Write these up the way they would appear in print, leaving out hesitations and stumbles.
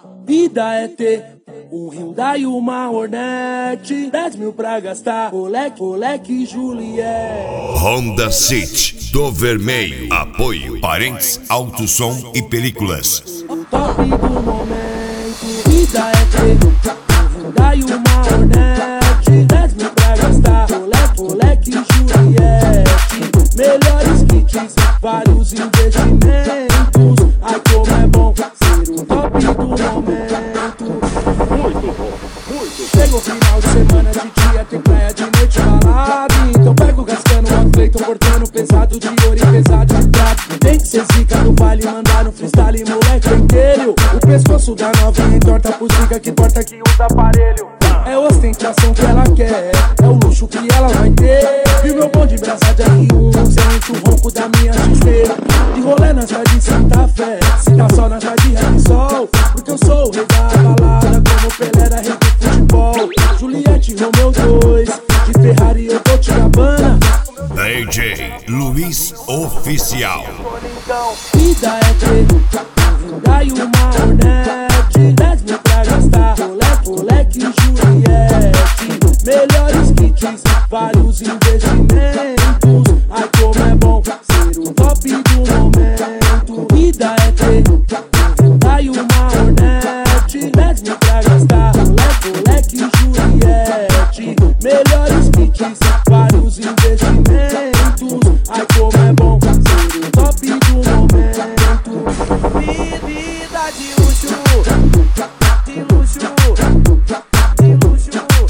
Vida é ter um Hyundai e uma Hornet, 10 mil pra gastar, Rolex Juliette. Honda City do Vermelho. Apoio Parentes, Auto Som e Películas. Top do momento. Vida é ter um Hyundai e uma Hornet, 10 mil pra gastar, Rolex Juliette. Melhores kits, vários investimentos. Ai como é bom ser o top do momento. Chega o final de semana, de dia tem praia, de noite balada. Então pega o gascano, o Cleiton cortando pesado de ouro e pesado de prata. Tem que ser zica no baile, mandar no freestyle, moleque inteiro. O pescoço da novinha entorta pro zica que porta que usa aparelho. É ostentação que ela quer, é o luxo que ela vai ter. Vi meu bom de braçada de R1, sente o ronco da minha XP. De rolê na cidade de Santa Fé, se tá sol na cidade de sol. Porque eu sou o rei da balada, como Pelé era rei do futebol. Juliette, Romeu 2, de Ferrari eu tô te gabana. DJ Luiz Oficial. Vida é ter um Hyundai e uma Hornet, 10 mil pra gastar, Rolex Juliette. Melhores kits, vários investimentos. Ai como é bom ser o top do momento. Vida é ter um Hyundai e uma Hornet, 10 mil pra gastar, Rolex Juliette. Melhores kits, vários investimentos. Ai como é bom ser o top do momento. Vida de luxo, de luxo, de luxo.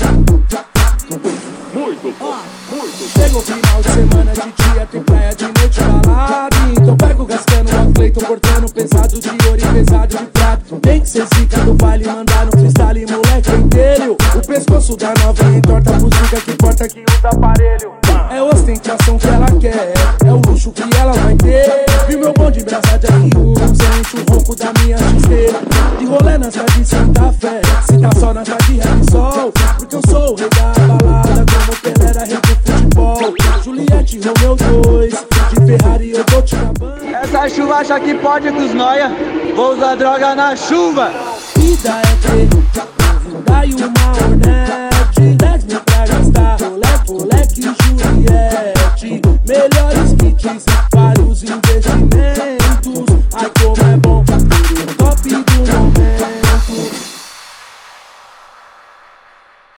Chega o final de semana, de dia tem praia, de noite balada. Então pega o gascano, o Cleiton cortando pesado de ouro e pesado de prata. Tem que ser zica no baile, mandar no freestyle, moleque inteiro. O pescoço da novinha entorta pro zica que porta que usa aparelho. É ostentação que ela quer, é o luxo que ela vai ter. Vi meu bom de braçada de R1, sente o ronco da minha XP. De rolê na cidade de Santa Fé, se tá sol na cidade de sol. Porque eu sou o rei da balada, como Pelé era rei do futebol. Juliette, Romeu 2, de Ferrari eu tô te gabando. Essa chuva acha que pode com os noia, vou usar droga na chuva. Vida é ter um Hyundai e uma Hornet, 10 mil pra gastar, Rolex Juliette. Melhores kits,